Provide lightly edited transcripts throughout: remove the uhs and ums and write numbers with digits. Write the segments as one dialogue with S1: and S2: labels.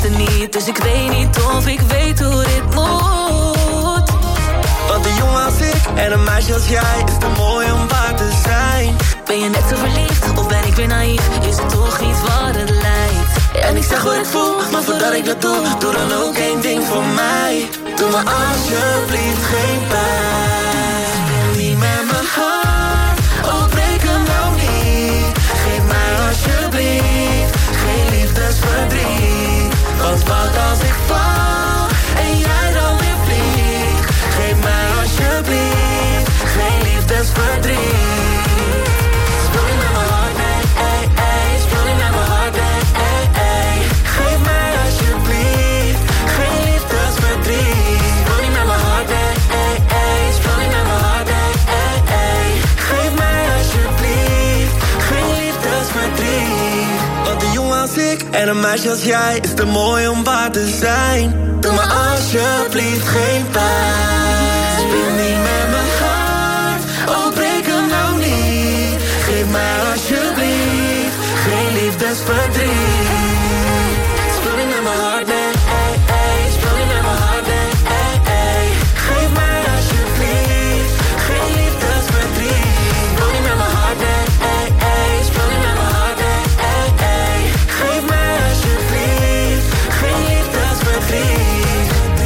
S1: er niet, dus ik weet niet of ik weet hoe dit moet.
S2: Want een jongen als ik en een meisje als jij is te mooi om waar te zijn.
S1: Ben je net zo verliefd of ben ik weer naïef? Is het toch niet wat het lijkt?
S2: En ik zeg wat ik voel, maar voordat ik dat doe, doe dan ook één ding voor mij. Doe me alsjeblieft geen pijn. Speel niet met mijn hart, oh breek hem nou niet. Geef mij alsjeblieft geen liefdesverdriet. Want wat als ik val en jij dan weer vliegt? Geef mij alsjeblieft geen liefdesverdriet. Speel niet met mijn hart, nee, ey, ey. Speel niet met mijn hart, nee, ey, ey. Geef mij alsjeblieft geen liefdesverdriet. Speel niet met mijn hart, nee, ey, ey. Speel niet met mijn hart, nee, ey, ey. Geef mij alsjeblieft geen liefdesverdriet. Want een jongen als ik en een meisje als jij is te mooi om waar te zijn. Doe me alsjeblieft geen pijn. Speel niet met mijn hart, oh breek hem nou niet. Geef mij alsjeblieft geen liefdesverdriet. Speel niet met mijn hart, nee, ey, ey. Speel niet met mijn hart, nee, ey, ey. Geef mij alsjeblieft geen liefdesverdriet. Speel niet met mijn hart, nee, ey, ey. Speel niet met mijn hart, nee, ey, ey. Geef mij alsjeblieft geen liefdesverdriet.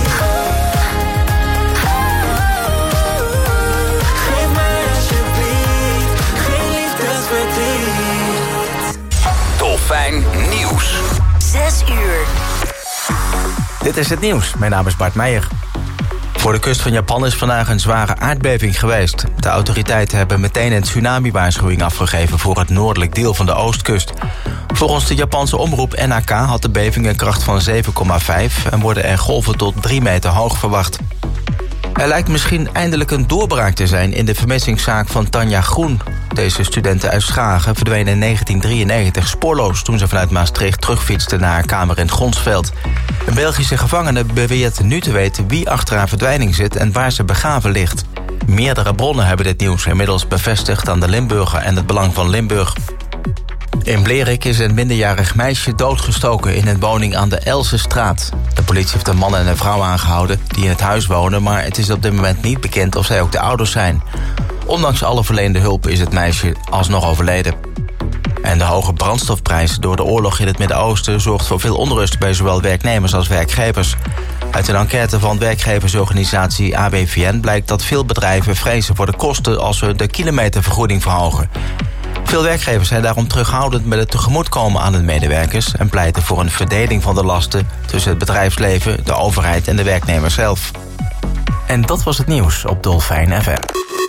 S2: Geef mij alsjeblieft geen liefdesverdriet.
S3: Dolfijn Nieuws.
S4: 6 uur.
S5: Dit is het nieuws. Mijn naam is Bart Meijer. Voor de kust van Japan is vandaag een zware aardbeving geweest. De autoriteiten hebben meteen een tsunami-waarschuwing afgegeven voor het noordelijk deel van de oostkust. Volgens de Japanse omroep NHK had de beving een kracht van 7,5... en worden er golven tot 3 meter hoog verwacht. Er lijkt misschien eindelijk een doorbraak te zijn in de vermissingszaak van Tanja Groen. Deze studente uit Schagen verdween in 1993 spoorloos toen ze vanuit Maastricht terugfietste naar haar kamer in Gonsveld. Een Belgische gevangene beweert nu te weten wie achter haar verdwijning zit en waar ze begraven ligt. Meerdere bronnen hebben dit nieuws inmiddels bevestigd aan de Limburger en het Belang van Limburg. In Blerik is een minderjarig meisje doodgestoken in een woning aan de Elsestraat. De politie heeft een man en een vrouw aangehouden die in het huis wonen, maar het is op dit moment niet bekend of zij ook de ouders zijn. Ondanks alle verleende hulp is het meisje alsnog overleden. En de hoge brandstofprijs door de oorlog in het Midden-Oosten zorgt voor veel onrust bij zowel werknemers als werkgevers. Uit een enquête van werkgeversorganisatie ABVN blijkt dat veel bedrijven vrezen voor de kosten als ze de kilometervergoeding verhogen. Veel werkgevers zijn daarom terughoudend met het tegemoetkomen aan hun medewerkers en pleiten voor een verdeling van de lasten tussen het bedrijfsleven, de overheid en de werknemers zelf. En dat was het nieuws op Dolfijn FM.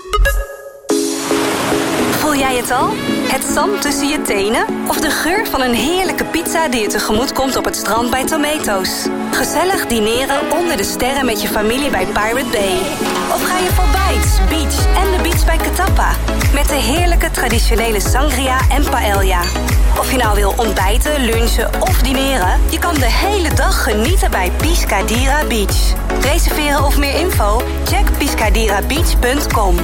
S4: Voel jij het al? Het zand tussen je tenen? Of de geur van een heerlijke pizza die je tegemoet komt op het strand bij Tomato's? Gezellig dineren onder de sterren met je familie bij Pirate Bay. Of ga je voor Bites, Beach en de beach bij Catappa? Met de heerlijke traditionele sangria en paella. Of je nou wil ontbijten, lunchen of dineren, je kan de hele dag genieten bij Piscadira Beach. Reserveren of meer info? Check piscadirabeach.com.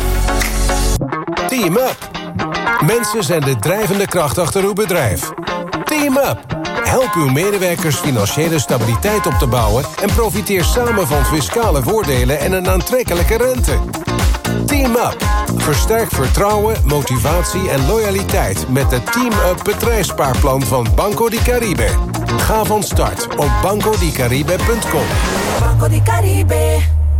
S6: Team Up. Mensen zijn de drijvende kracht achter uw bedrijf. Team Up. Help uw medewerkers financiële stabiliteit op te bouwen en profiteer samen van fiscale voordelen en een aantrekkelijke rente. Team Up. Versterk vertrouwen, motivatie en loyaliteit met het Team Up bedrijfsspaarplan van Banco di Caribe. Ga van start op bancodicaribe.com.
S2: Banco di Caribe.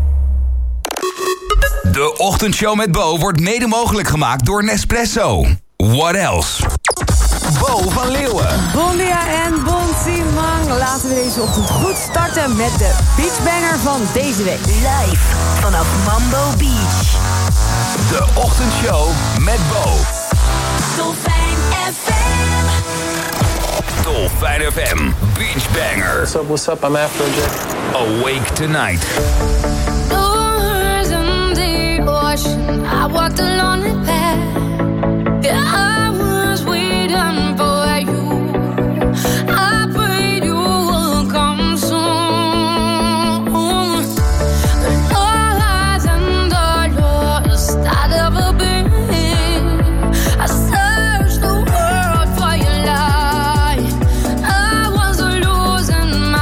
S3: De ochtendshow met Bo wordt mede mogelijk gemaakt door Nespresso. What else? Bo van Leeuwen.
S7: Bon dia en bon simang. Laten we deze ochtend goed starten met de beachbanger van deze week.
S4: Live vanaf Mambo Beach.
S3: De ochtendshow met Bo.
S4: Dolfijn FM.
S3: Dolfijn FM. Beachbanger.
S8: What's up? I'm Afrojack.
S3: Awake Tonight.
S9: Doors in the ocean. I walked a lonely path. Yeah, I was waiting for you. I prayed you would come soon. No lies and the lost I'd ever been. I searched the world for your light. I was losing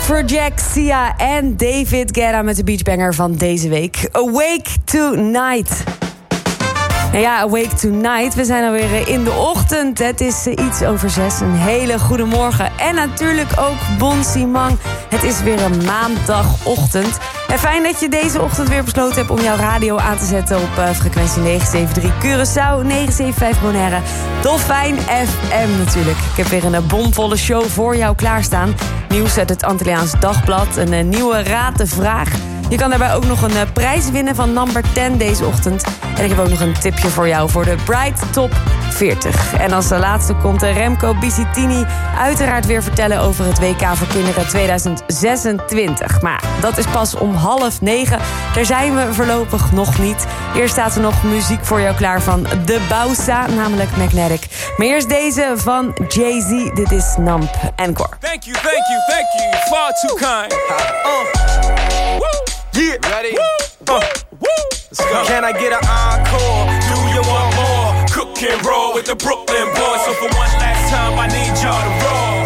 S7: Afrojack, Sia en David Guetta met de beachbanger van deze week. Awake Tonight. Nou ja, Awake Tonight. We zijn alweer in de ochtend. Het is iets over 6. Een hele goede morgen. En natuurlijk ook Bon Simang. Het is weer een maandagochtend. En fijn dat je deze ochtend weer besloten hebt om jouw radio aan te zetten op frequentie 973 Curaçao, 975 Bonaire, Dolfijn FM natuurlijk. Ik heb weer een bomvolle show voor jou klaarstaan. Nieuws uit het Antilliaans Dagblad, een nieuwe Raad de Vraag. Je kan daarbij ook nog een prijs winnen van number 10 deze ochtend. En ik heb ook nog een tipje voor jou voor de Bright Top 40. En als de laatste komt Remco Bisitini uiteraard weer vertellen over het WK voor kinderen 2026. Maar dat is pas om 8:30. Daar zijn we voorlopig nog niet. Eerst staat er nog muziek voor jou klaar van The Bausa, namelijk Magnetic. Maar eerst deze van Jay-Z. Dit is Numb Encore.
S8: Thank you, thank you, thank you. Far too kind. Yeah. Ready? Let's go. Can I get an encore? Do you want more? Cook and roll with the Brooklyn boys. So for one last time, I need y'all to roll.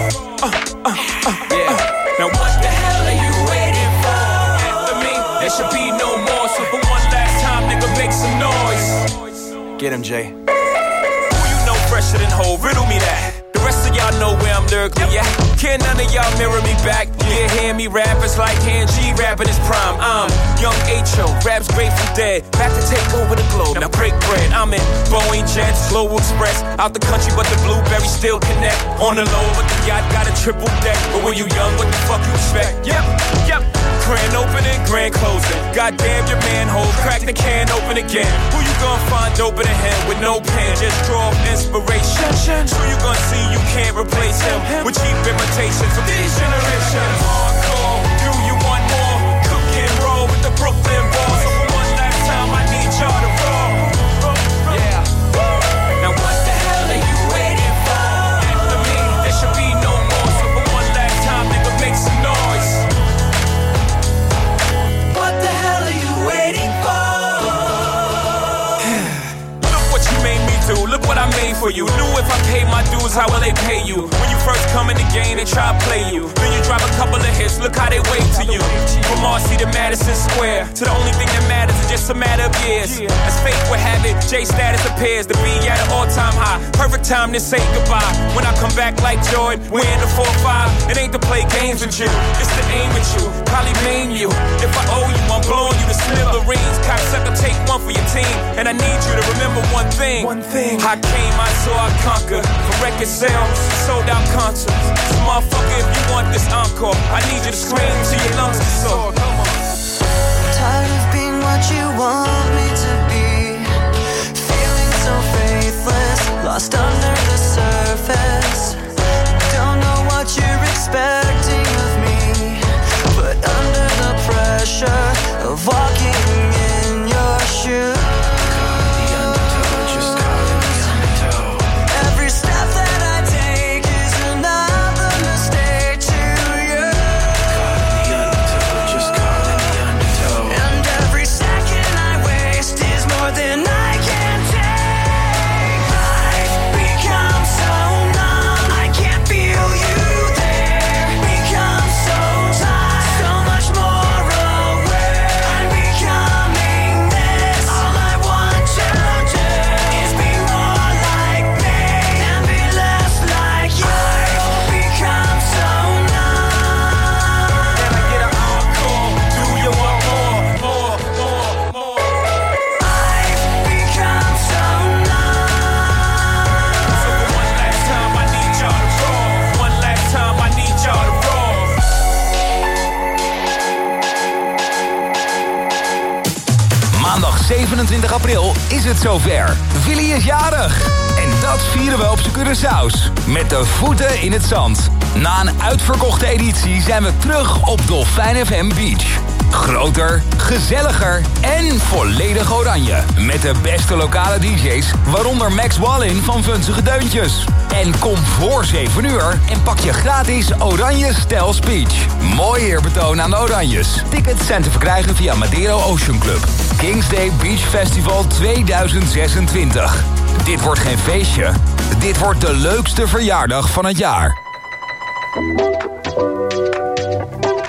S8: Now what the hell are you waiting for? After me, there should be no more. So for one last time, nigga, make some noise. Get him, Jay. Who you know fresher than Ho? Riddle me that. The rest of y'all know where I'm lyrically at. Can't none of y'all mirror me back. Yeah, hear me rap, it's like hearing G rapping his prime. I'm Young H.O., raps Grateful Dead. Back to take over the globe, now break bread. I'm in Boeing Jets, Global Express. Out the country, but the blueberries still connect. On the low, but the yacht got a triple deck. But when you young, what the fuck you expect? Yep. Grand opening, grand closing. Goddamn your manhole, crack the can open again. Who you gonna find open a hand with no pen? Just draw inspiration. Who you gonna see you can't replace him with cheap imitations from these generations? Hardcore, do you want more? Cook and roll with the Brooklyn boys. So for one last time, I need y'all to roll. Yeah. Now what the hell are you waiting for? After me, there should be no more. So for one last time, nigga, make some noise. What the hell are you waiting for? Look what you made me do. Look what I made for you. Knew if I paid my dues, how will they pay you? When you first come in the game, they try to play you. Then you drop a couple of hits, look how they wait to you. From Marcy to Madison Square, to the only thing that matters is just a matter of years. As fate would have it, J status appears to be at an all-time high. Perfect time to say goodbye. When I come back like Jordan, we're in the 4-5. It ain't to play games with you, it's to aim at you, probably maim you. If I owe you, I'm blowing you to smithereens. Cocksucker, take one for your team. And I need you to remember one thing. I came, I saw, I conquered. For record sales, sold out concerts. So motherfucker, if you want this encore, I need you to scream till your lungs are sore.
S2: Tired of being what you want me to be. Feeling so faithless, lost under the surface. Don't know what you're expecting of me, but under the pressure of walking in your shoes.
S3: Maandag 27 april is het zover. Willy is jarig. En dat vieren we op zijn Curaçao's. Met de voeten in het zand. Na een uitverkochte editie zijn we terug op Dolfijn FM Beach. Groter, gezelliger en volledig oranje. Met de beste lokale DJ's, waaronder Max Wallin van Vunzige Deuntjes. En kom voor 7 uur en pak je gratis Oranje Stijl Speech. Mooi eerbetoon aan de Oranjes. Tickets zijn te verkrijgen via Madero Ocean Club. Kings Day Beach Festival 2026. Dit wordt geen feestje. Dit wordt de leukste verjaardag van het jaar.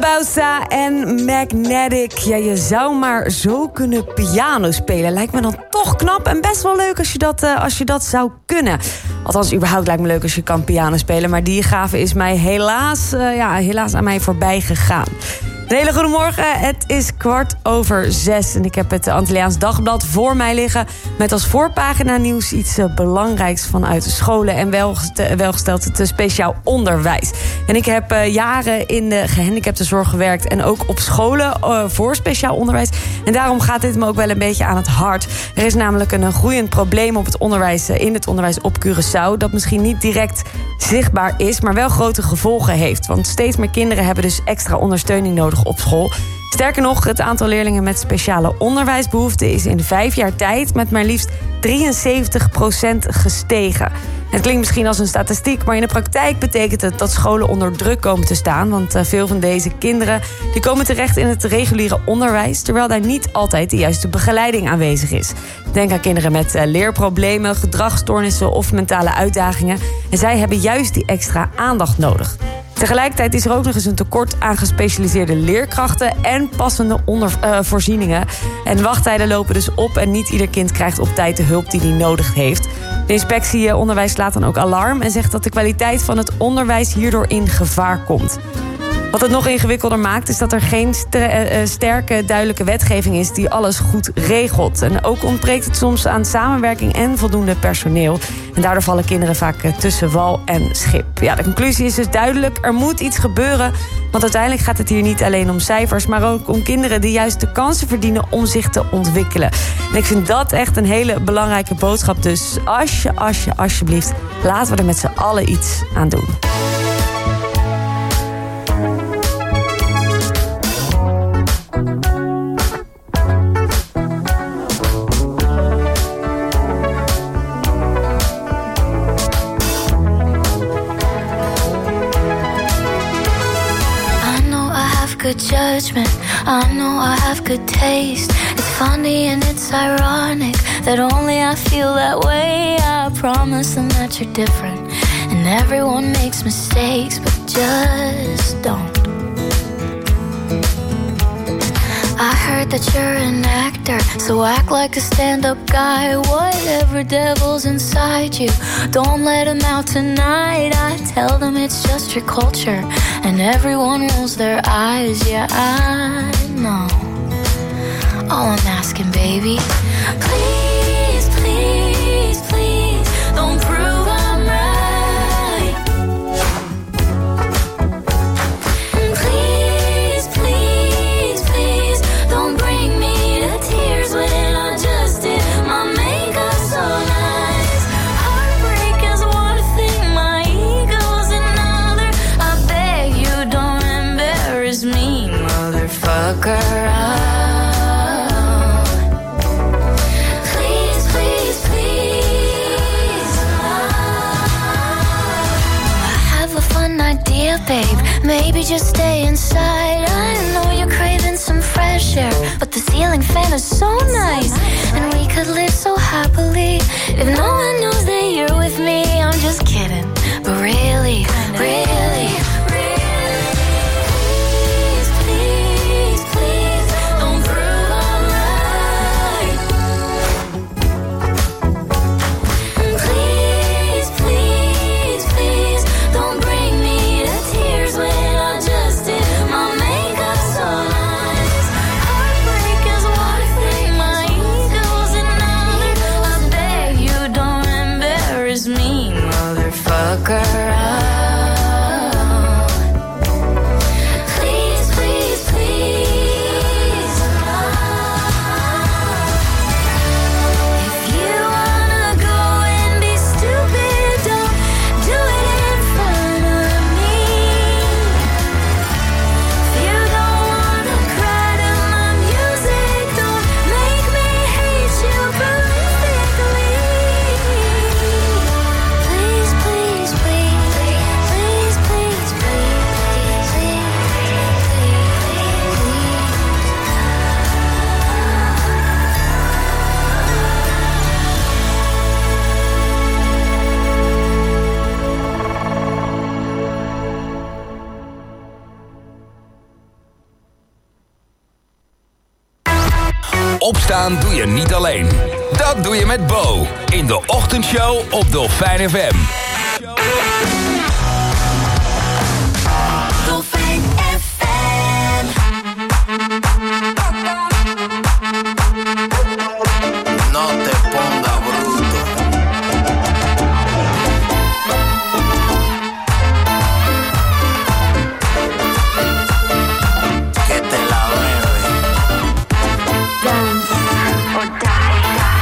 S7: Bausa en Magnetic. Ja, je zou maar zo kunnen piano spelen. Lijkt me dan toch knap en best wel leuk als je dat zou kunnen. Althans, überhaupt lijkt me leuk als je kan piano spelen. Maar die gave is mij helaas aan mij voorbij gegaan. Een hele goede morgen, het is 6:15 en ik heb het Antilliaans Dagblad voor mij liggen met als voorpagina nieuws iets belangrijks vanuit de scholen en welgesteld het speciaal onderwijs. En ik heb jaren in de gehandicaptenzorg gewerkt en ook op scholen voor speciaal onderwijs. En daarom gaat dit me ook wel een beetje aan het hart. Er is namelijk een groeiend probleem op het onderwijs, in het onderwijs op Curaçao, dat misschien niet direct zichtbaar is, maar wel grote gevolgen heeft. Want steeds meer kinderen hebben dus extra ondersteuning nodig op school. Sterker nog, het aantal leerlingen met speciale onderwijsbehoeften is in 5 jaar tijd met maar liefst 73% gestegen. Het klinkt misschien als een statistiek, maar in de praktijk betekent het dat scholen onder druk komen te staan. Want veel van deze kinderen die komen terecht in het reguliere onderwijs, terwijl daar niet altijd de juiste begeleiding aanwezig is. Denk aan kinderen met leerproblemen, gedragsstoornissen of mentale uitdagingen. En zij hebben juist die extra aandacht nodig. Tegelijkertijd is er ook nog eens een tekort aan gespecialiseerde leerkrachten en passende voorzieningen. En wachttijden lopen dus op en niet ieder kind krijgt op tijd de hulp die hij nodig heeft. De inspectie onderwijs slaat dan ook alarm en zegt dat de kwaliteit van het onderwijs hierdoor in gevaar komt. Wat het nog ingewikkelder maakt is dat er geen sterke, duidelijke wetgeving is die alles goed regelt. En ook ontbreekt het soms aan samenwerking en voldoende personeel. En daardoor vallen kinderen vaak tussen wal en schip. Ja, de conclusie is dus duidelijk, er moet iets gebeuren. Want uiteindelijk gaat het hier niet alleen om cijfers, maar ook om kinderen die juist de kansen verdienen om zich te ontwikkelen. En ik vind dat echt een hele belangrijke boodschap. Dus alsjeblieft, laten we er met z'n allen iets aan doen.
S9: Good judgment, I know I have good taste. It's funny and it's ironic that only I feel that way. I promise them that you're different and everyone makes mistakes, but just don't. I heard that you're an actor, so act like a stand-up guy. Whatever devil's inside you, don't let him out tonight. I tell them it's just your culture, and everyone rolls their eyes. Yeah, I know. All I'm asking, baby, please, please, please, don't prove I'm right. And please, please, please, don't bring me to tears when I just did my makeup so nice. Heartbreak is one thing, my ego's another. I beg you don't embarrass me, motherfucker. Please, please, please. I have a fun idea, babe. Maybe just stay inside. I know you're craving some fresh air, but the ceiling fan is so nice, and we could live so happily if no one knows that you're with me. I'm just kidding, but really, really, really, please, please, please, don't prove I'm right. And please, please, please, don't bring me to tears when I just did my makeup so nice. Heartbreak is one thing, my ego's another. I beg you don't embarrass me, motherfucker.
S3: Opstaan doe je niet alleen. Dat doe je met Bo. In de ochtendshow op Dolfijn FM.
S1: Dolfijn FM.
S2: No te ponga bruto. Que te la bebe.
S9: Dance or die.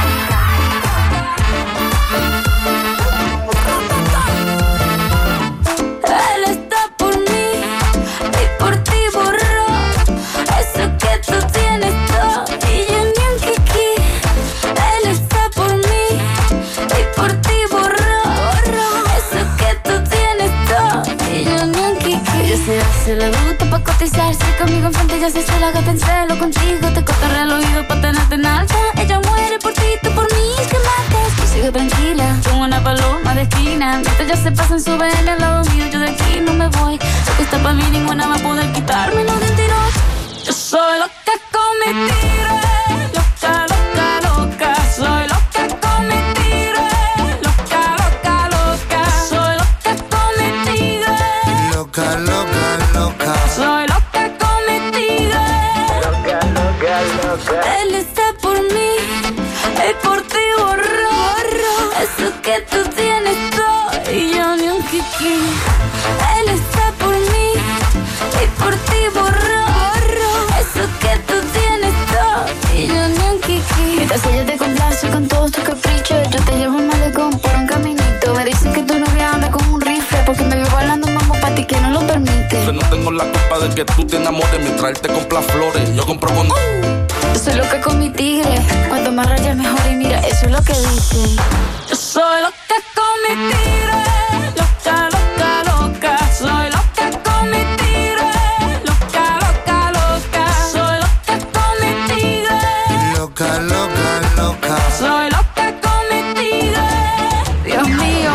S9: Él está por mí y por ti borró eso que tú tienes todo y yo ni un kiki. Él está por mí y por ti borró eso que tú tienes todo y yo ni un kiki. Ella se hace la bruta pa' cotizarse conmigo enfrente, ya se hace la gata en celo contigo, te cotorrea el oído pa' tenerte en alta. Ella muere por ti, tú por mí, que matas. Tú sigue tranquila, como una paloma de esquina. Mientras ya se pasan, suben al lado mío, yo de aquí no me voy. Lo que está pa' mí ninguna va a poder quitármelo de un tirón. Yo soy loca con mi tiro, loca, loca, loca. Soy loca con mi tiro, loca, loca, loca. Soy loca con mi tiro,
S2: Loca, loca, loca.
S9: soy loca con mi tiro.
S2: Loca, loca, loca.
S9: Él está por mí y por ti borró eso que tú tienes todo y yo ni un kiki. Él está por mí y por ti borró eso que tú tienes todo y yo ni un kiki. Mientras ella te complace con todos tus caprichos, yo te llevo un malecón por un caminito. Me dicen que tu novia anda con un rifle porque me vio bailando mambo pa' ti que no lo permite.
S10: Yo no tengo la culpa de que tú te enamores mientras él te compra flores. Yo compro con...
S9: Yo soy loca con mi tigre, cuanto más rayas mejor y mira, eso es lo que dicen. Yo soy loca con mi tigre, loca, loca, loca. Soy loca con mi tigre, loca, loca, loca. Soy loca con mi tigre,
S2: Loca, loca, loca.
S9: soy loca con mi tigre. Dios mío.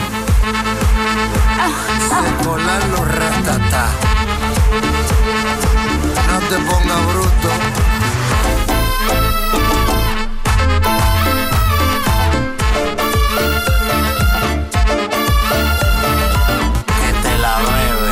S2: Se colan los ratatá. No te ponga bruto. Que te la bebe.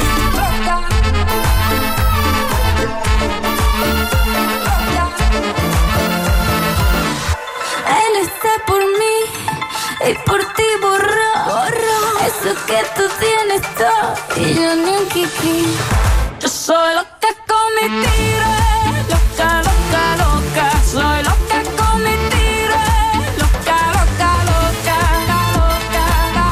S9: Él está por mí y por ti borró eso que tú tienes todo y yo ni un kiki. Yo soy loca con mi tiro, loca, loca, loca. Soy loca con mi tiro, loca, loca, loca, loca,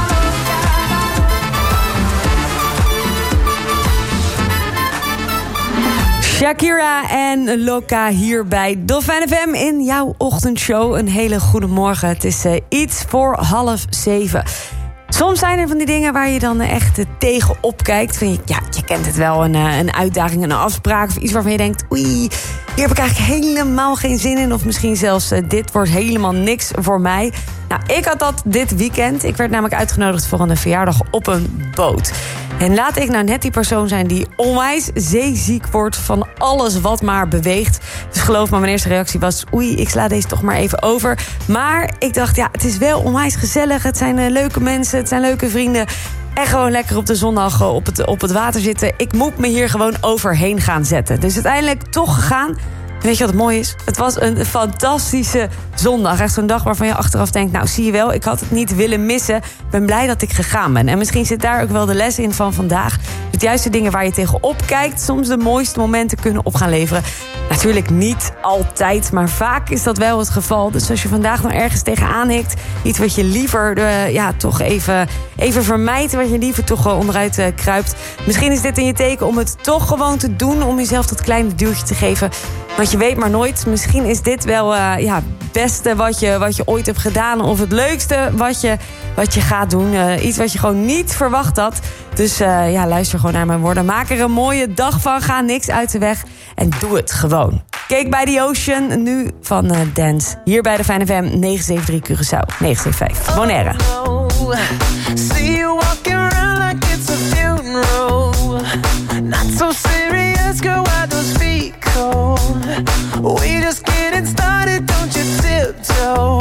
S9: loca.
S7: Shakira en Loca hier bij Dolfijn FM in jouw ochtendshow. Een hele goede morgen. Het is iets voor 6:30. Soms zijn er van die dingen waar je dan echt tegenop kijkt. Van ja, je kent het wel, een uitdaging, een afspraak of iets waarvan je denkt... oei, hier heb ik eigenlijk helemaal geen zin in. Of misschien zelfs, dit wordt helemaal niks voor mij. Nou, ik had dat dit weekend. Ik werd namelijk uitgenodigd voor een verjaardag op een boot. En laat ik nou net die persoon zijn die onwijs zeeziek wordt van alles wat maar beweegt. Dus geloof me, mijn eerste reactie was... oei, ik sla deze toch maar even over. Maar ik dacht, ja, het is wel onwijs gezellig. Het zijn leuke mensen, het zijn leuke vrienden. En gewoon lekker op de zondag op het water zitten. Ik moet me hier gewoon overheen gaan zetten. Dus uiteindelijk toch gegaan. En weet je wat het mooi is? Het was een fantastische zondag. Echt zo'n dag waarvan je achteraf denkt... nou, zie je wel, ik had het niet willen missen. Ik ben blij dat ik gegaan ben. En misschien zit daar ook wel de les in van vandaag. Het juiste dingen waar je tegenop kijkt... soms de mooiste momenten kunnen op gaan leveren. Natuurlijk niet altijd, maar vaak is dat wel het geval. Dus als je vandaag nog ergens tegenaan hikt... iets wat je liever toch even vermijdt... wat je liever toch onderuit kruipt... misschien is dit in je teken om het toch gewoon te doen... om jezelf dat kleine duwtje te geven... Want je weet maar nooit, misschien is dit wel het beste wat je ooit hebt gedaan... of het leukste wat je gaat doen. Iets wat je gewoon niet verwacht had. Dus luister gewoon naar mijn woorden. Maak er een mooie dag van, ga niks uit de weg en doe het gewoon. Cake by the Ocean, nu van Dance. Hier bij de Fijn FM, 973 Curaçao, 975 Bonaire.
S11: Oh, see you walking around like it's a funeral. Not so serious, girl, why those feet cold? We just get getting started, don't you tiptoe.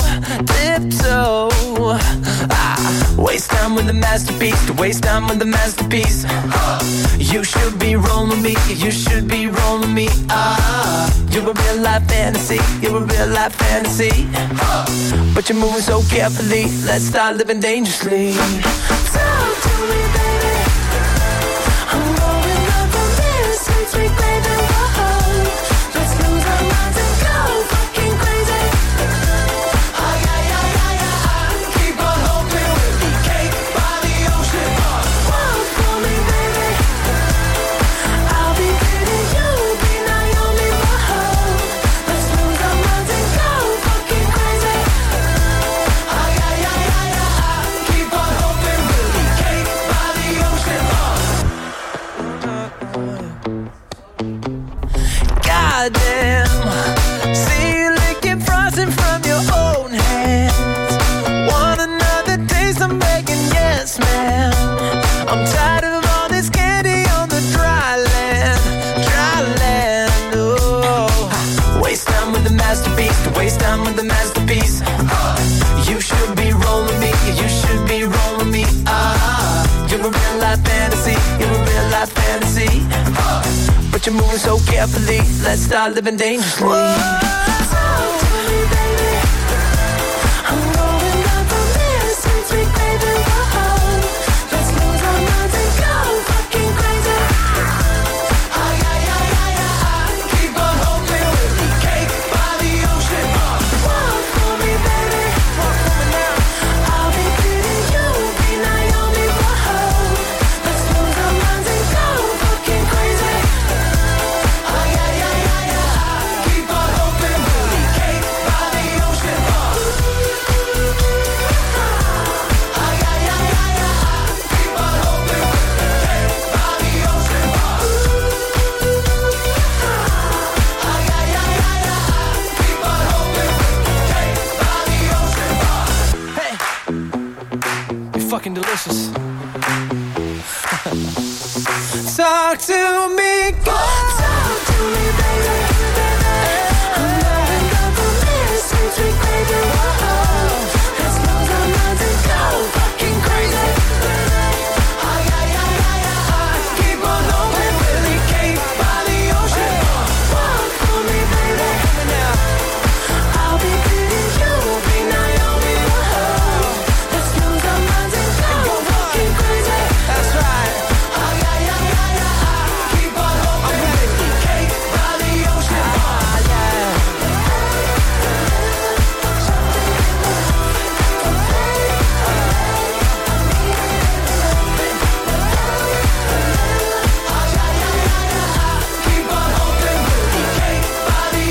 S2: Waste time with the masterpiece, to waste time with the masterpiece. You should be rolling me, you should be rolling me. You're a real life fantasy, you're a real life fantasy. But you're moving so carefully, let's start living dangerously.
S11: Talk to me, baby. I'm going up from this sweet baby. Whoa. Let's lose our minds and go fucking crazy.
S2: Keep on hoping we'll be cake by the ocean.
S11: Walk for me, baby. I'll be pretty, you'll be Naomi. Whoa. Let's lose our minds and go fucking crazy.
S2: Keep on hoping we'll be cake by the ocean.
S11: Goddamn. See you licking frosting from your own hands. Want another taste? I'm begging, yes, ma'am. I'm tired of all this candy on the dry land. Oh.
S2: Waste time with the masterpiece, to waste time with the masterpiece. You should be rolling me, you should be rolling me. You're a real life fantasy, you're a real life fantasy. But you're moving so carefully, let's start living dangerously.
S11: Talk to me, baby. I'm going up from this sweet baby. Whoa. Let's lose our minds and go fucking crazy.
S2: Keep on hoping we'll be cake by the ocean.
S11: Walk for me, baby.
S2: Walk for me now.
S11: I'll be pretty, you'll be Naomi. Whoa. Let's lose our minds and go fucking crazy.
S2: Keep on hoping we'll be cake by the ocean. Keep on hoping we'll be cake by the ocean. Keep on hoping we'll be cake by the ocean.
S11: Hey, you're fucking delicious. Talk to me, go. Talk to me, baby. I'm going up from this sweet baby. Whoa. Let's lose our minds and go fucking crazy.
S2: Keep on hoping we'll be cake by the ocean.
S11: Walk for me, baby. I'll be pretty, you'll be Naomi. Whoa. Let's lose our minds and go fucking crazy.
S2: That's right. Keep on hoping we'll be cake by the ocean. Keep on hoping we'll be cake by the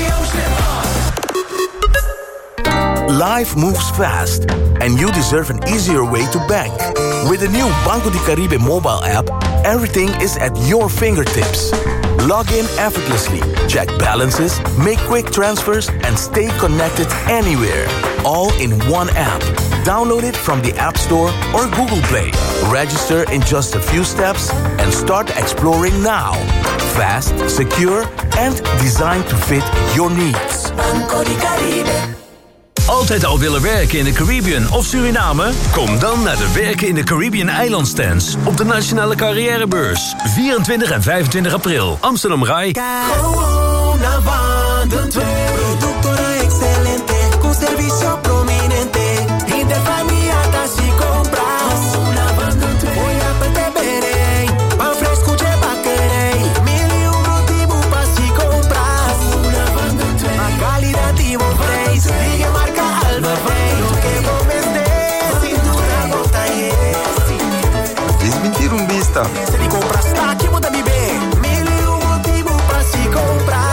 S2: ocean.
S12: Life moves fast, and you deserve an easier way to bank. With the new Banco de Caribe mobile app, everything is at your fingertips. Log in effortlessly, check balances, make quick transfers, and stay connected anywhere. All in one app. Download it from the App Store or Google Play. Register in just a few steps and start exploring now. Fast, secure, and designed to fit your needs.
S2: Banco de Caribe.
S13: Altijd al willen werken in de Caribbean of Suriname? Kom dan naar de Werken in de Caribbean eilandstands op de Nationale Carrièrebeurs. 24 en 25 april, Amsterdam Rai.
S11: Productora excelente, con servicio prominente. Interfamia casi compras. Voy a perderei, pan fresco de paquerei. 1001 motivo para si compras. A qualidade de vocês, diga marca Alba Rey. Lo que comes de cintura volta e
S14: Desmentir um bista.
S11: se li compras aqui muda mi bem. 1001 motivo para si compras.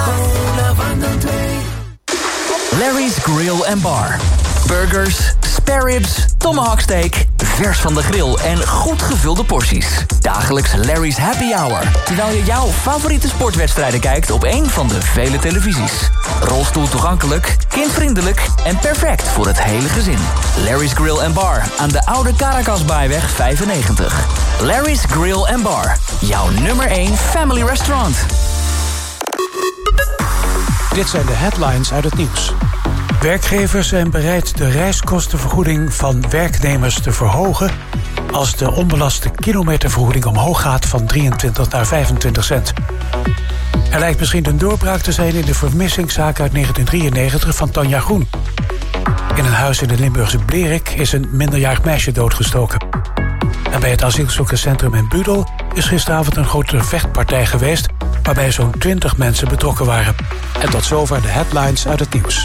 S3: Larry's Grill & Bar. Burgers, spare ribs, tomahawk steak, vers van de grill en goed gevulde porties. Dagelijks Larry's Happy Hour. Terwijl je jouw favoriete sportwedstrijden kijkt op een van de vele televisies. Rolstoel toegankelijk, kindvriendelijk en perfect voor het hele gezin. Larry's Grill & Bar aan de Oude Caracasbaaiweg 95. Larry's Grill & Bar. Jouw nummer 1 family restaurant.
S14: Dit zijn de headlines uit het nieuws. Werkgevers zijn bereid de reiskostenvergoeding van werknemers te verhogen als de onbelaste kilometervergoeding omhoog gaat van 23 naar 25 cent. Er lijkt misschien een doorbraak te zijn in de vermissingszaak uit 1993 van Tanja Groen. In een huis in het Limburgse Blerik is een minderjarig meisje doodgestoken. En bij het asielzoekerscentrum in Budel is gisteravond een grote vechtpartij geweest waarbij zo'n 20 mensen betrokken waren. En tot zover de headlines uit het nieuws.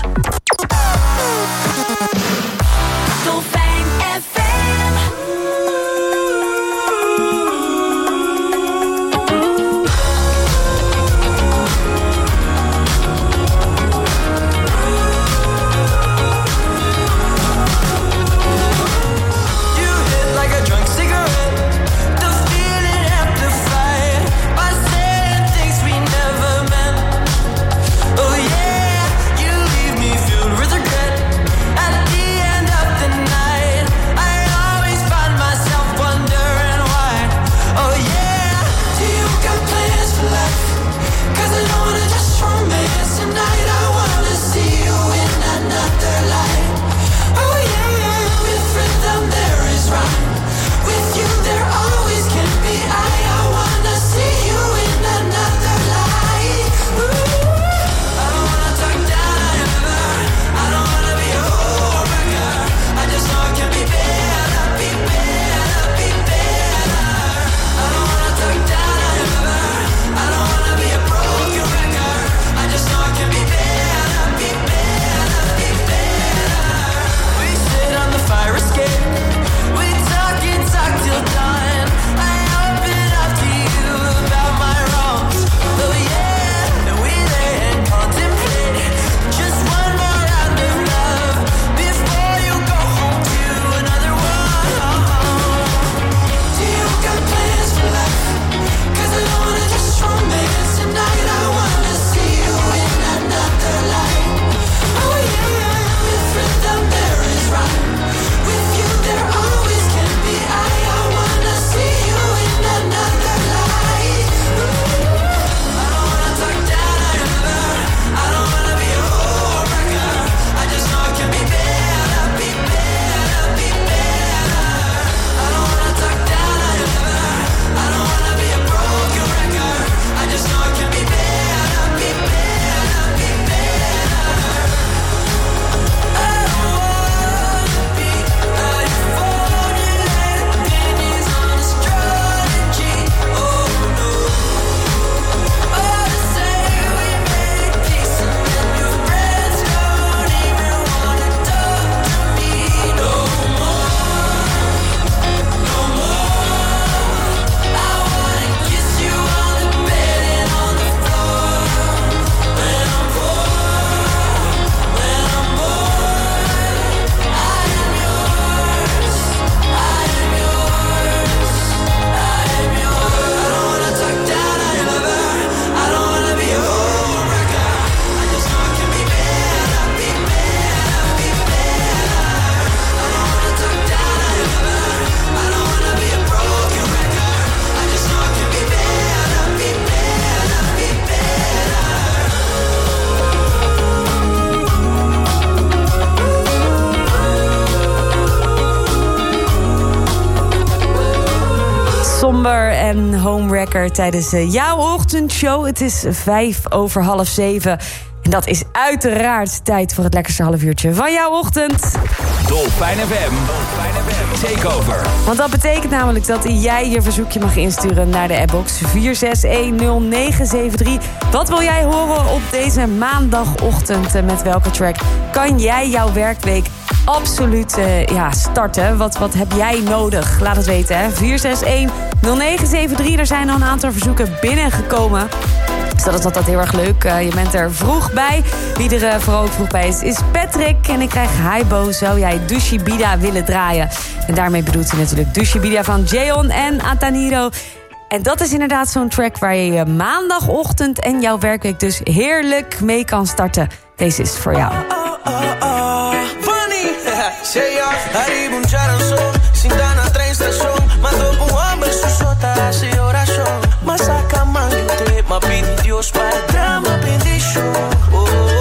S7: En Homewrecker tijdens jouw ochtendshow. Het is 7:05. En dat is uiteraard tijd voor het lekkerste halfuurtje van jouw ochtend.
S3: Dolfijn FM. Takeover.
S7: Want dat betekent namelijk dat jij je verzoekje mag insturen naar de appbox 4610973. Wat wil jij horen op deze maandagochtend? Met welke track kan jij jouw werkweek absoluut starten? Wat heb jij nodig? Laat het weten, hè. 4610973. Er zijn al een aantal verzoeken binnengekomen. Dus dat is altijd heel erg leuk. Je bent er vroeg bij. Wie er vooral ook vroeg bij is Patrick. En ik krijg Haibo. Zou jij Dushibida willen draaien? En daarmee bedoelt hij natuurlijk Dushibida van Jayon en Ataniro. En dat is inderdaad zo'n track waar je maandagochtend en jouw werkweek dus heerlijk mee kan starten. Deze is voor jou.
S11: Mas a cama que te me pedi Dios para dar uma bendição.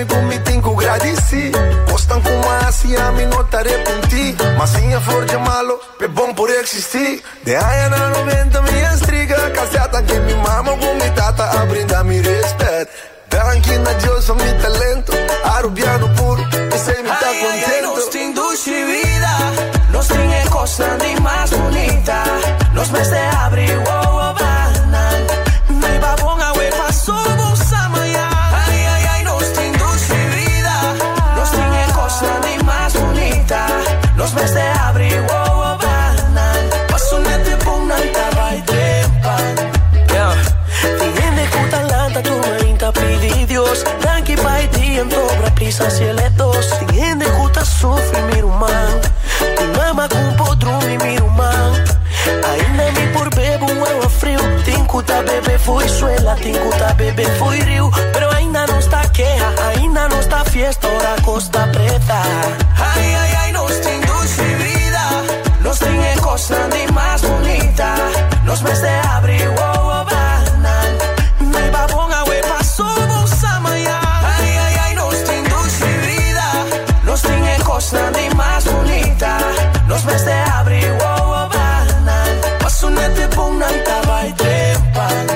S15: come 5 gradi sì. Costan como assim, a mim não te arrependi. Mas sim a flor de malo, é bom por existir. De aí na 90 minha estriga, caseta que me mama com mi tata, a brindar mi respeito. Tranquila, Dios son mi talento, arubiano puro, e sei me tá contento.
S2: Nos tem dulce vida, nos tem cosa de más bonita. Nos mes de abril, oh, oh, banal. Me babón a huepa, somos amanhã. Ay, ay, ay, nos tem dulce vida, nos tem cosa de más bonita. Nos mes de abril, oh, oh, banal. Paso nete pum, nanta, vai trepan. Tiene cutalanta, tu marinta pedi Dios. Danke bei dir en dobra prisa cieletos. Tiene cuta sofri miruman. Ti mama com podrum e miruman. Ainda me por bebo água frio. Tem cuta bebê foi suela, tem cuta bebê foi rio. Pero ainda não está queja, ainda não está fiesta, ora Costa Preta. Ai, ai, ai, nos tem dulce vida. Nos tem cosa de más bonita. Nos mes de abril, oh, oh, banal. Me babón a huepa, somos amanhã. Ai, ai, ai, nos tem dulce vida. Nos tem cosa de más bonita. Nos mes de abril, oh, oh, banal. Paso nete pum, nanta, vai trepan.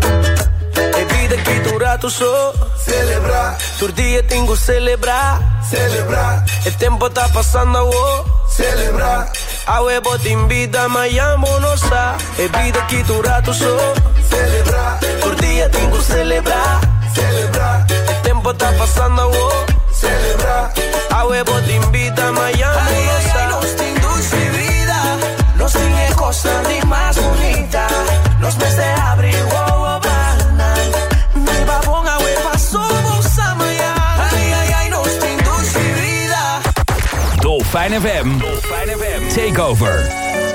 S2: E vida que dura tu so.
S15: Celebrar.
S2: Tu dia tengo celebrar.
S15: Celebrar.
S2: El tiempo está pasando, oh.
S15: Celebrar.
S2: A huevo te invita, Miami no sa. E vida que dura tu so.
S15: Celebrar.
S2: Tu dia tengo celebrar.
S15: Celebrar.
S2: El tiempo está pasando, oh.
S15: Celebrar.
S2: A huevo te invita, Miami no sa. Nos tem dulce vida. Nos tem cosa de más bonita. Nos mes de abril, oh, oh, banal. Me babón a huepa, somos amanhã. Ay, ay, ay, nos tem dulce vida.
S3: Dolfijn FM. Takeover.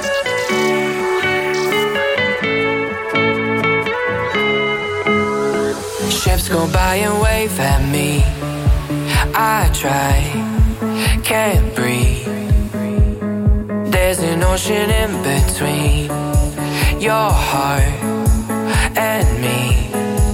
S16: Ships go by and wave at me. I try, can't breathe. There's an ocean in between your heart and me.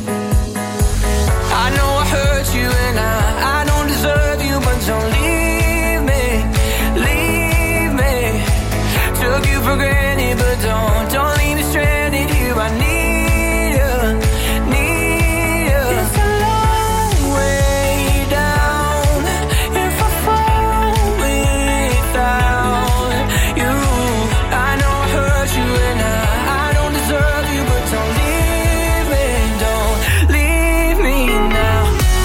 S16: I know I hurt you and I don't deserve you, but don't leave me, leave me. Took you for granted, but don't leave me stranded here. I need you, need you. It's a long way down if I fall without you. I know I hurt you and I don't deserve you, but don't leave me now.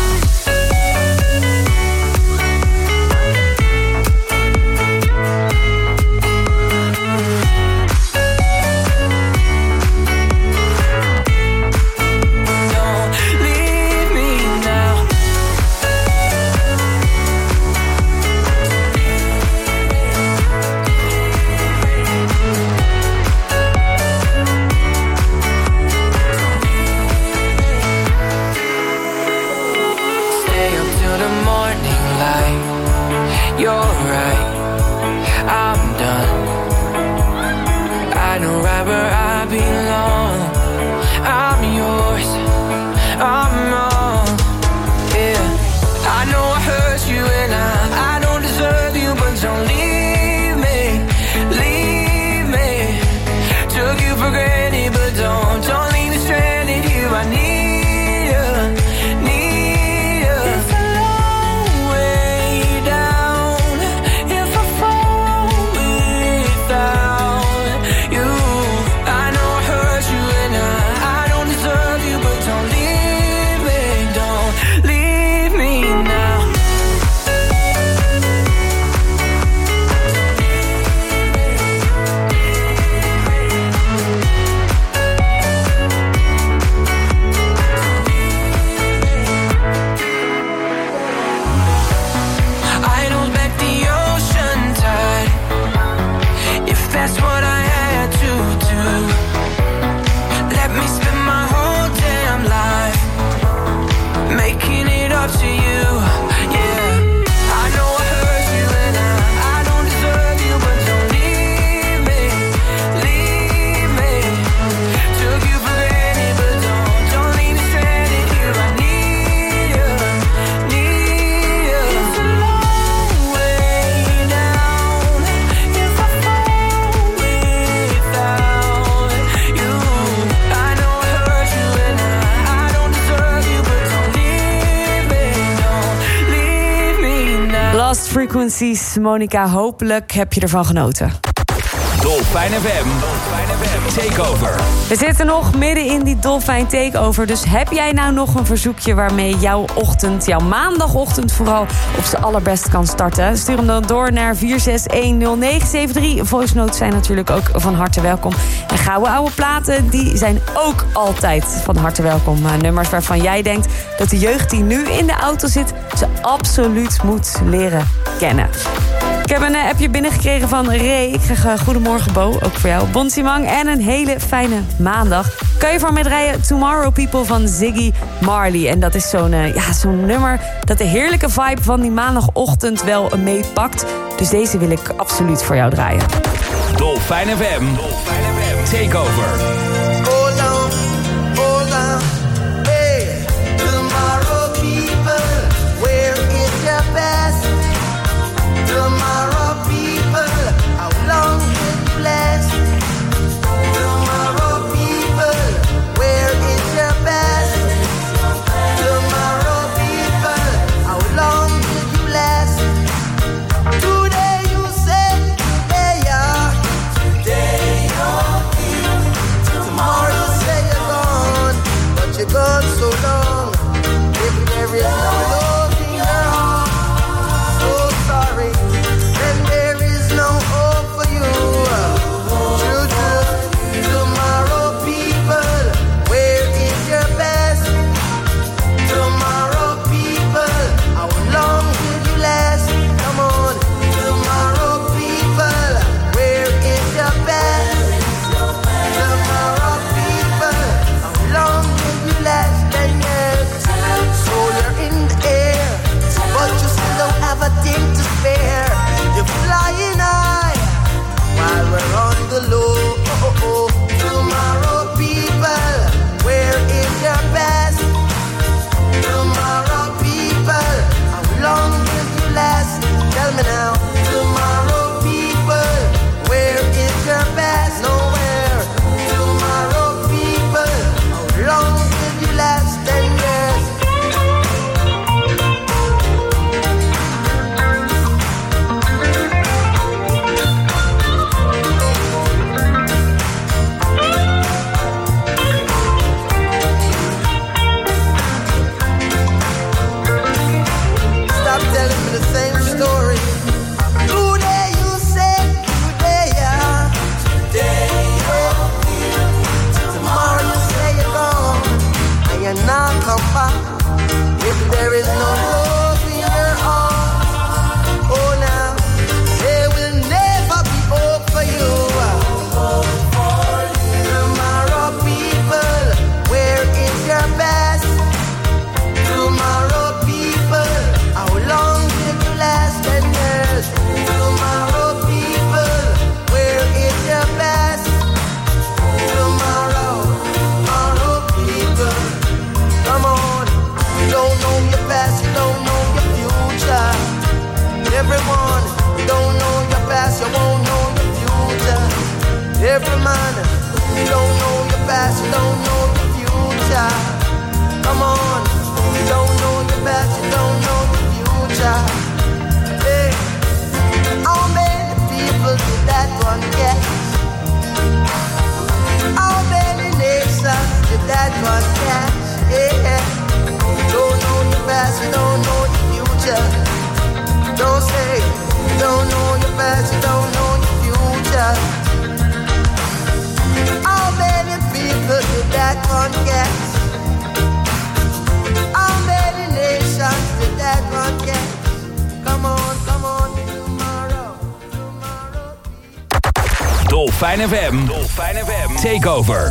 S16: You're right, I'm done. I know right where I belong. I'm yours, I'm wrong. Yeah, I know I hurt you and I don't deserve you, but don't leave me, leave me. Took you for granted, but don't leave me stranded here. I need you, need you. It's a long way down if
S7: Frequencies. Monica, hopelijk heb je ervan genoten.
S3: Dolfijn FM. Takeover.
S7: We zitten nog midden in die Dolfijn Takeover. Dus heb jij nou nog een verzoekje waarmee jouw maandagochtend vooral op z'n allerbest kan starten? Stuur hem dan door naar 4610973. Voice notes zijn natuurlijk ook van harte welkom. En gouden oude platen, die zijn ook altijd van harte welkom. Nummers waarvan jij denkt dat de jeugd die nu in de auto zit ze absoluut moet leren kennen. Ik heb een appje binnengekregen van Ray. Ik krijg goedemorgen Bo, ook voor jou. Bon Simang en een hele fijne maandag. Kan je voor mij draaien Tomorrow People van Ziggy Marley. En dat is zo'n nummer dat de heerlijke vibe van die maandagochtend wel meepakt. Dus deze wil ik absoluut voor jou draaien.
S3: Dolfijn FM. Takeover.
S11: Hold on, hey, tomorrow people, where is your best? Tomorrow people, how long will you last? Tomorrow people, where is your best? Tomorrow people, how long will you last? Today you say, hey yeah, today you're here. Tomorrow you say you're gone, but you're gone so long. If there is no love in your heart, so sorry. There is no hope for you. True, tomorrow people, where is your best? Tomorrow people, how long will you last? Come on, tomorrow people, where is your best? Tomorrow people, how long will you last? 10 years, so you're in the air, but you still don't have a thing to spare. You're flying high while we're on the low. Tomorrow people, where is your best? Tomorrow people, how long will you last? Tell me now. Tomorrow people, where is your best? Nowhere. Tomorrow people, how long will you last? 10 years. Stop telling me the same story. Today you say, today yeah, today you're here. Tomorrow you say you're gone, and you're not come back. If there is no love in your heart, oh now, there will never be hope for you. Tomorrow people, where is your best? Tomorrow people, how long will you last? 10 years. Tomorrow people, where is your best? Tomorrow people, come on. You don't know your past, you don't know your future. Everyone, you don't know your past, you won't know your future. Every man, you don't know your past, you don't know your future. Come on, you don't know your past, you don't know your future. Hey, how many people did that one get? How many nations did that one catch? Yeah, you don't know your past, you don't know your future. Don't say you don't know your past, you don't know your future. How many people did that one catch? How many nations did that one catch? Come on, tomorrow.
S3: Dolfijn FM. Takeover.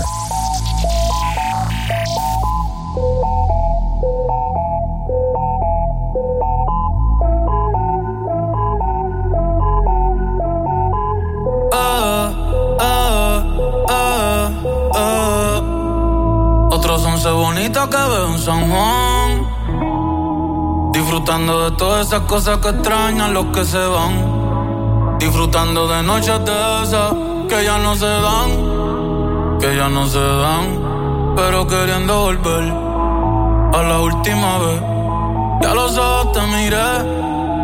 S17: Otros 11 bonitas que veo en San Juan, disfrutando de todas esas cosas que extrañan los que se van, disfrutando de noches de esas que ya no se dan, pero queriendo volver a la última vez. Ya los ojos te miré y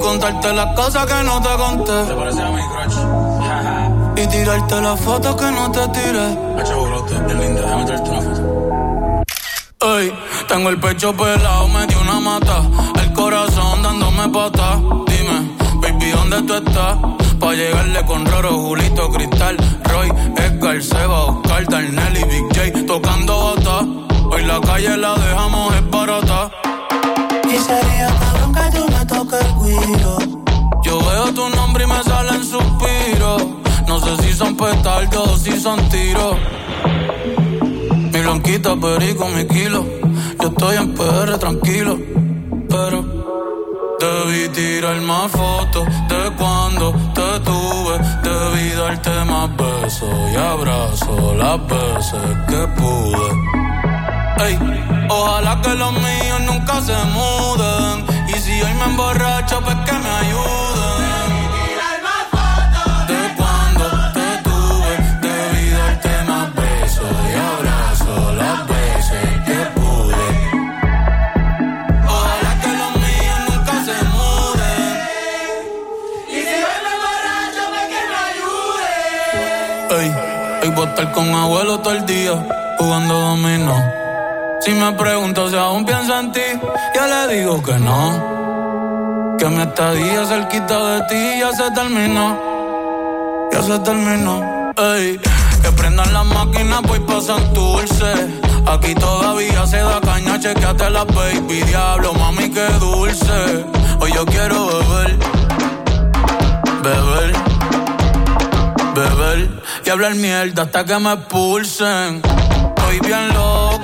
S17: contarte las cosas que no te conté.
S10: Te parece a mi crush.
S17: Y tirarte las fotos que no te tiré.
S10: Hacho, brote, es linda, déjame traerte una foto.
S17: Ey, tengo el pecho pelado, me dio una mata. El corazón dándome patas. Dime, baby, ¿dónde tú estás? Pa' llegarle con Roro, Julito, Cristal, Roy, Edgar, Seba, Oscar, Darnell y Big J tocando bata. Hoy la calle la dejamos es barata.
S11: Y sería cabrón que tú me toques el guiro.
S17: Yo veo tu nombre y me salen suspiros. No sé si son petardos o si son tiros. Mi blanquita, perico, mi kilo. Yo estoy en PR tranquilo, pero debí tirar más fotos de cuando te tuve. Debí darte más besos y abrazos las veces que pude. Ey, ojalá que los míos nunca se muden. Y si hoy me emborracho, pues que me ayuden.
S11: Tirar más fotos
S17: de cuando te tuve. Debí darte más besos y abrazos las veces que pude. Ojalá que los míos nunca se muden.
S11: Y si hoy me emborracho, pues que me ayuden.
S17: Ey, hoy voy a estar con abuelo todo el día jugando dominó. Si me pregunto si aún pienso en ti, yo le digo que no. Que mi estadía cerquita de ti ya se terminó. Ya se terminó. Ey, que prendan las máquinas, voy pa' Santurce. Aquí todavía se da caña, chequeate la baby. Diablo, mami, qué dulce. Hoy yo quiero beber. Beber. Beber. Y hablar mierda hasta que me expulsen. Estoy bien loco.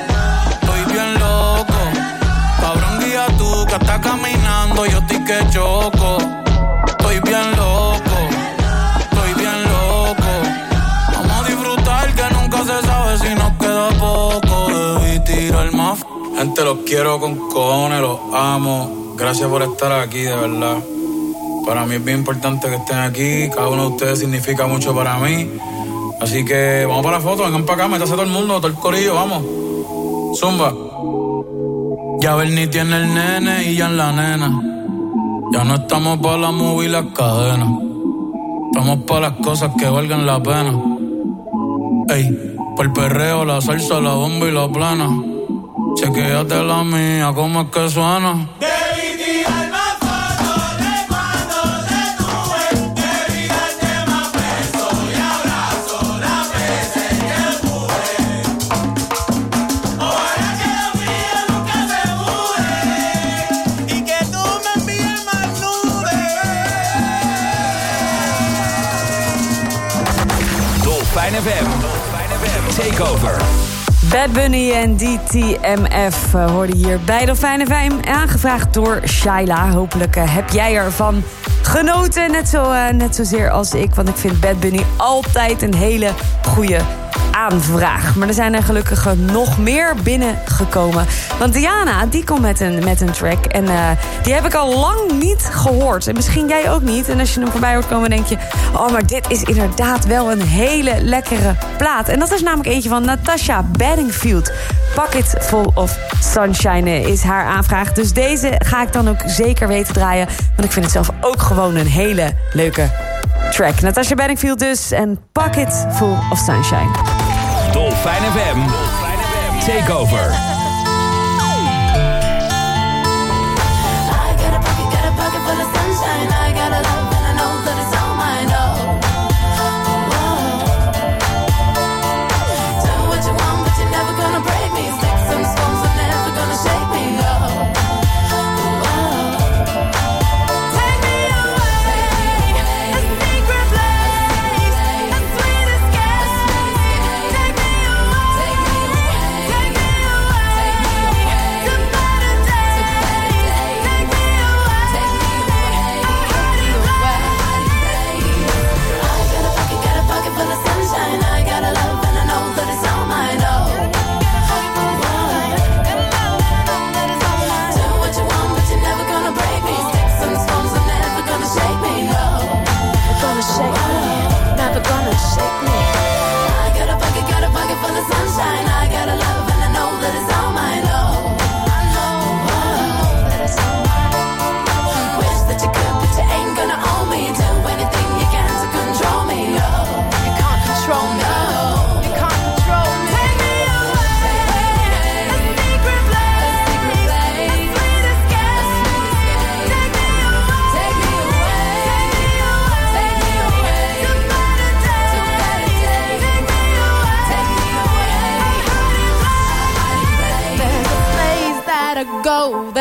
S17: Que está caminando, yo estoy que choco. Estoy bien loco, estoy bien loco. Vamos a disfrutar que nunca se sabe si nos queda poco. Debí tirar más. Gente, los quiero con cojones, los amo. Gracias por estar aquí, de verdad. Para mí es bien importante que estén aquí. Cada uno de ustedes significa mucho para mí. Así que vamos para la foto, vengan para acá, métase todo el mundo, todo el corillo, vamos. Zumba. Ya Bernie tiene el nene y ya en la nena. Ya no estamos pa' la movie y las cadenas. Estamos pa' las cosas que valgan la pena. Ey, por el perreo, la salsa, la bomba y la plana. Chequéate la mía, cómo es que suena.
S3: FM. Takeover.
S7: Bad Bunny en DTMF hoorden hier bij de Fijne FM. Aangevraagd door Shaila. Hopelijk heb jij ervan genoten. Net zozeer als ik. Want ik vind Bad Bunny altijd een hele goede aanvraag. Maar er zijn er gelukkig nog meer binnengekomen. Want Diana, die komt met een track. En die heb ik al lang niet gehoord. En misschien jij ook niet. En als je hem voorbij hoort komen, denk je... oh, maar dit is inderdaad wel een hele lekkere plaat. En dat is namelijk eentje van Natasha Bedingfield. Pocket Full of Sunshine is haar aanvraag. Dus deze ga ik dan ook zeker weten draaien. Want ik vind het zelf ook gewoon een hele leuke track. Natasha Bedingfield dus. En Pocket Full of Sunshine.
S3: Dolfijn FM. Takeover.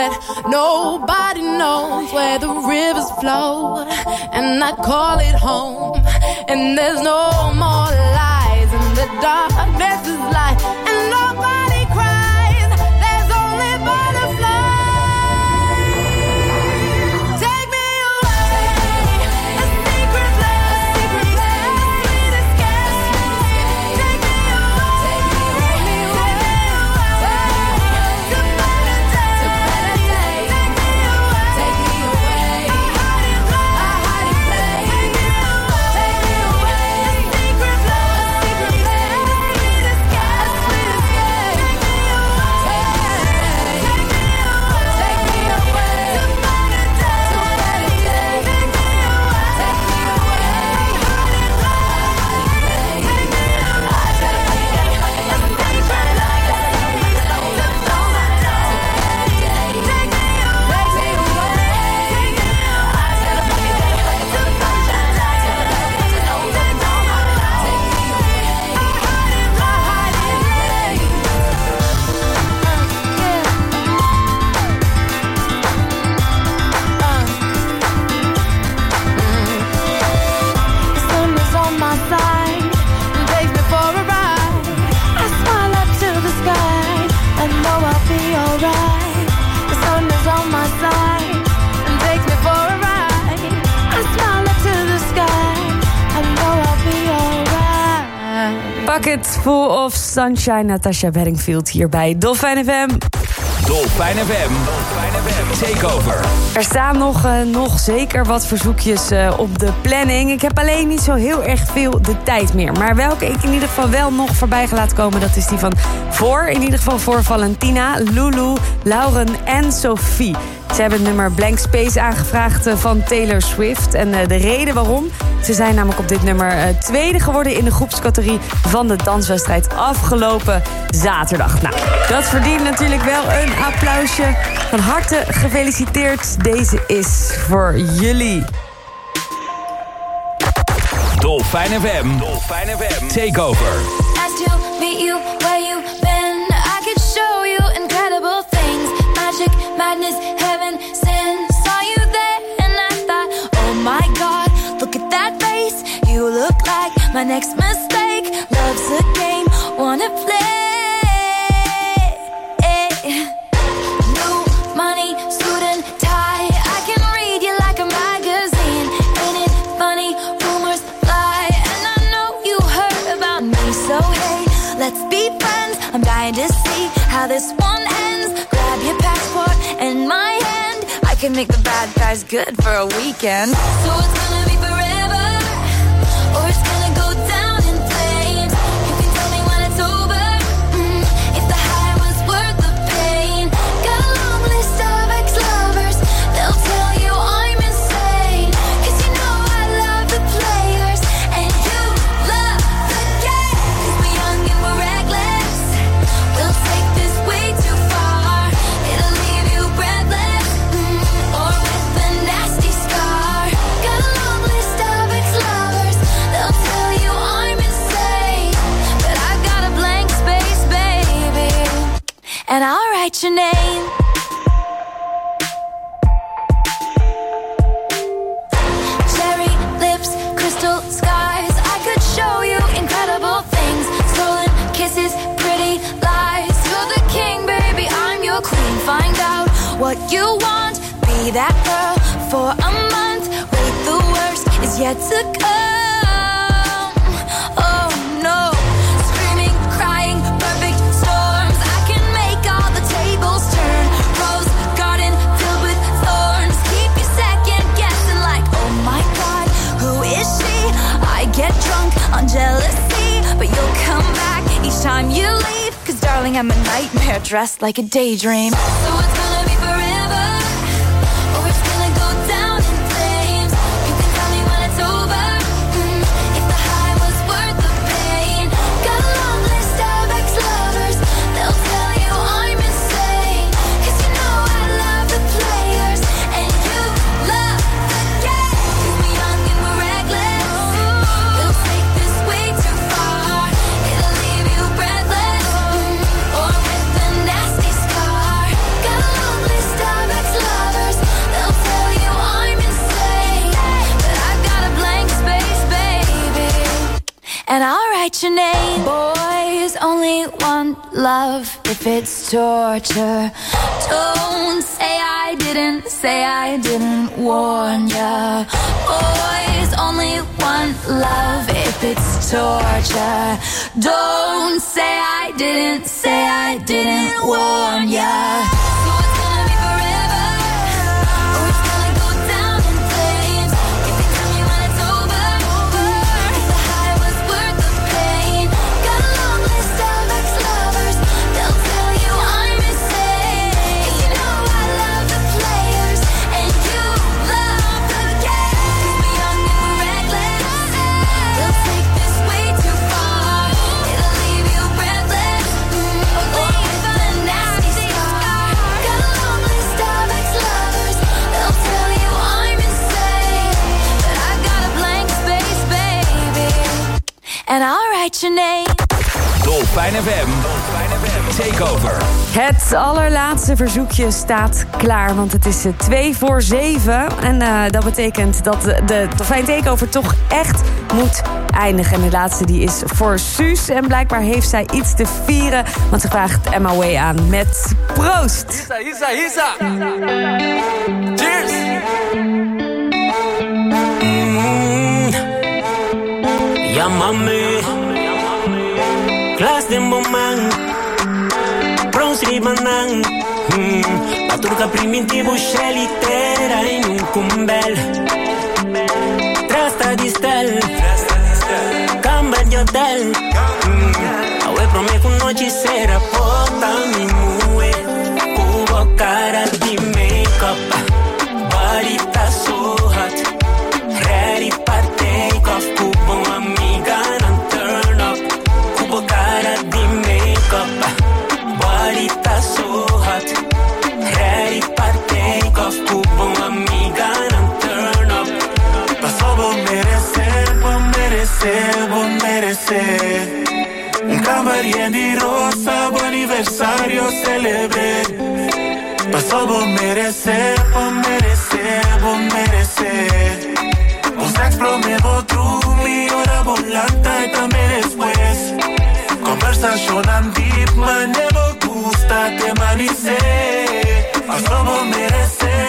S18: that nobody knows where the rivers flow, and I call it home. And there's no more lies, and the darkness is light, and nobody cries. There's only butterflies. Take me away, a secret place, sweet escape. Take me away, to better days. Take me away, a hiding place. Take me away, a secret place, sweet escape.
S7: Bucket Full of Sunshine, Natasha Bedingfield hier bij Dolfijn FM.
S3: Dolfijn FM. Takeover.
S7: Er staan nog zeker wat verzoekjes op de planning. Ik heb alleen niet zo heel erg veel de tijd meer. Maar welke ik in ieder geval wel nog voorbij ga laten komen, dat is die van in ieder geval voor Valentina, Lulu, Lauren en Sophie. Ze hebben het nummer Blank Space aangevraagd van Taylor Swift. En de reden waarom? Ze zijn namelijk op dit nummer tweede geworden in de groepscategorie van de danswedstrijd afgelopen zaterdag. Nou, dat verdient natuurlijk wel een applausje. Van harte gefeliciteerd. Deze is voor jullie.
S3: Dolfijn FM. Takeover.
S9: Nice to meet you where you been. I could show you incredible things. Magic, madness, heaven, sin. Saw you there and I thought, oh my God, look at that face. You look like my next mistake. Love's a game, wanna play. New money, suit and tie. I can read you like a magazine. Ain't it funny? Rumors fly, and I know you heard about me. So hey, let's be friends. I'm dying to see how this one ends. Grab your passport and my hand. I can make the bad guys good for a weekend. So it's gonna be forever, or it's gonna go down in flames. You can tell me when it's over, if the high was worth the pain. Got a long list of ex-lovers, they'll tell you I'm insane. 'Cause you know I love the players, and you love the game. 'Cause we're young and we're reckless, we'll take this way too far. It'll leave you breathless, or with a nasty scar. Got a long list of ex-lovers, they'll tell you I'm insane. But I've got a blank space, baby, and I'll write your name. Cherry lips, crystal skies. I could show you incredible things. Stolen kisses, pretty lies. You're the king, baby, I'm your queen. Find out what you want. Be that girl for a month. Wait, the worst is yet to come. Oh no. Screaming, crying, perfect storms. I can make all the tables turn. Rose garden filled with thorns. Keep you second guessing like, oh my God, who is she? I get drunk on jealousy, but you'll come back each time you leave. 'Cause darling, I'm a nightmare dressed like a daydream. So it's gonna be forever, or it's gonna go down in flames. You can tell me when it's over, if the high was worth the pain. Got a long list of ex-lovers, they'll tell you I'm insane. 'Cause you know I love the players, and you love the game. 'Cause we're young and we're reckless, we'll take this way too far. It'll leave you breathless, or with a nasty scar. Got a And I'll write your name. Boys only want love if it's torture. Don't say I didn't warn ya. Boys only want love if it's torture. Don't say I didn't warn ya. And I'll write your name.
S3: Dolfijn FM. Takeover.
S7: Het allerlaatste verzoekje staat klaar, want het is 7:02. En dat betekent dat de Dolfijn Takeover toch echt moet eindigen. En de laatste die is voor Suus. En blijkbaar heeft zij iets te vieren, want ze vraagt Emma Way aan met proost.
S2: Hisa. Cheers.
S19: Ja, mami. Glas de bombang. Bronze banang. La turca primitivo scelitera in un cumbel. Trasta di stel. Camba di hotel. Awe prometo noche sera pota mi mue. Cubo cara di make-up. Barita so hot. Ready for take-off. Cubo amiga non turn up. Cubo cara di make-up. Barita so hot. Ready for take-off. Cubo amiga non turn up.
S17: Pasó por merecer. Un camarín di rosa, buon anniversario celebré. Pasó por merecer. Un sex prometo trumi, ora volanta y también después. Conversación deep, man, never gusta te manice. Pasó por merecer.